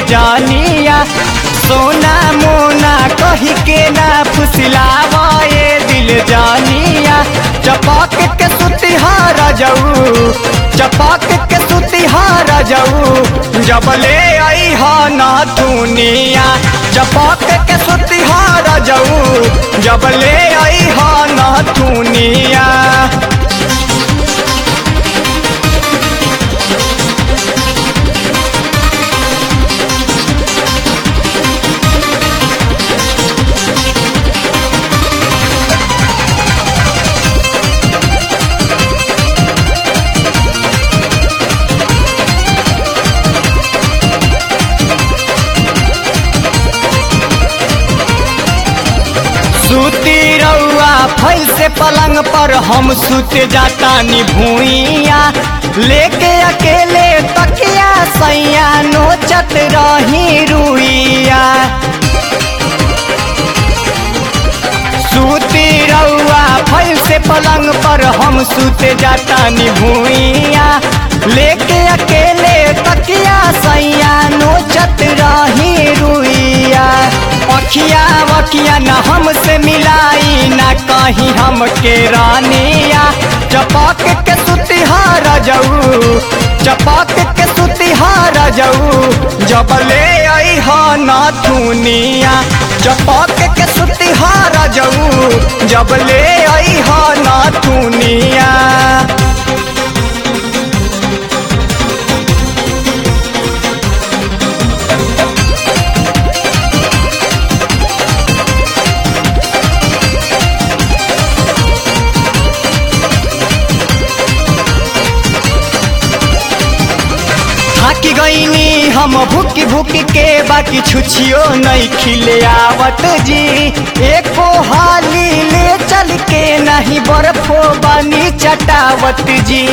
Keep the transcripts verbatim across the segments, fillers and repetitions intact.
जानिया। सोना मोना कही के ना फुसलावा ये दिल जानिया। चपक के सुतिहारा जाऊ चपक के सुतिहारा जाऊ जब ले आई हा ना दुनिया। चपक के सुतिहारा जाऊ जब ले आई हा ना दुनिया। सूती रउआ फैल से पलंग पर हम सुत जाता नी भूइया। लेके अकेले तकिया सैया नोचत रही रुइया। सूती रउआ फैल से पलंग पर हम सुत जाता नी भूइया। लेके अकेले तकिया सैया नोचत रही रुइया। अखिया वखिया न हमसे मिलाई न कहीं हमके रानिया। चपक के सुतिहारा जाऊ चपक के सुतिहारा जाऊ जब ले आई हा ना दुनिया। चपक के सुतिहारा जाऊ जब ले आई हा ना दुनिया। थाकी गईनी हम भूकी भूकी के बाकी छुछियो नहीं खिले आवत जी। एको हाली ले चल के नहीं बर्फो बानी चटावत जी।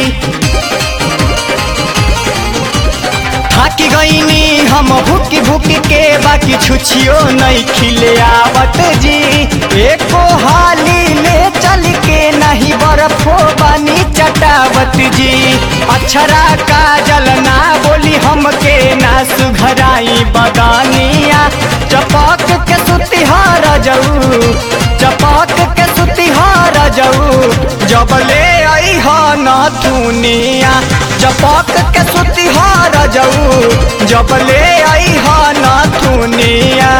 थाकी गईनी हम भूकी भूकी के बाकी छुछियो नहीं खिले आवत जी। एको हाली ले चल के नहीं बर्फो बानी चटावत जी। अक्षरा काजल ना बोली हमके ना सुघराई बगानिया। चपक के सुतिहारा जाऊ चपक के सुतिहारा जाऊ जब ले आई हा ना दुनिया। चपक के सुतिहारा जाऊ जब ले आई हा ना दुनिया।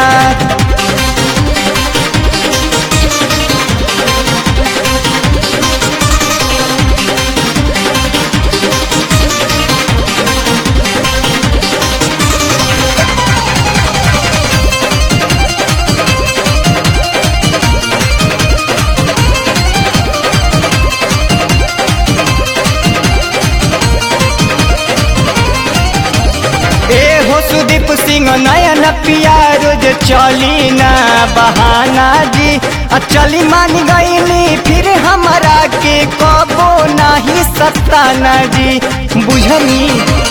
सुदीप सिंह नयन पिया रोज चली ना बहाना जी। चली मान गईली फिर हमारा के कबो नहीं सताना जी बुझनी।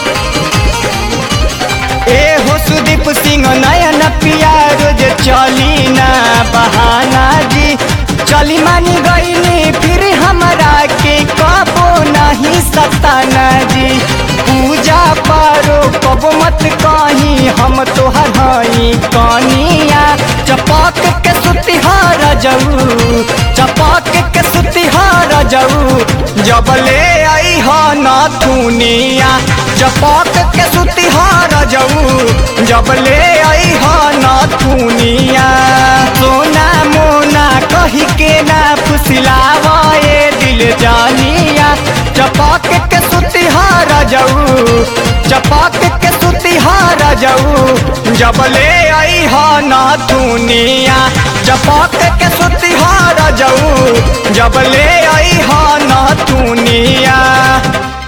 ए हो सुदीप सिंह नयन पिया रोज चली ना बहाना जी। चली मान गईली फिर हमारा के कबो नहीं सताना जी। पूजा पारो कब मत कहीं हम तोहर हई कनिया। चपक के सुतिहारा जाऊ चपक के सुतिहारा जाऊ जब ले आई हा ना दुनिया। चपक के सुतिहारा जाऊ जब ले आई हा ना दुनिया। सोना मोना कही के ना फुसलावा ये दिल जानिया। चपक के सुतिहारा जाऊ चपक के सुतिहारा जाऊ जब ले आई हा ना दुनिया। चपक के सुतिहारा जाऊ जब ले आई हा ना दुनिया।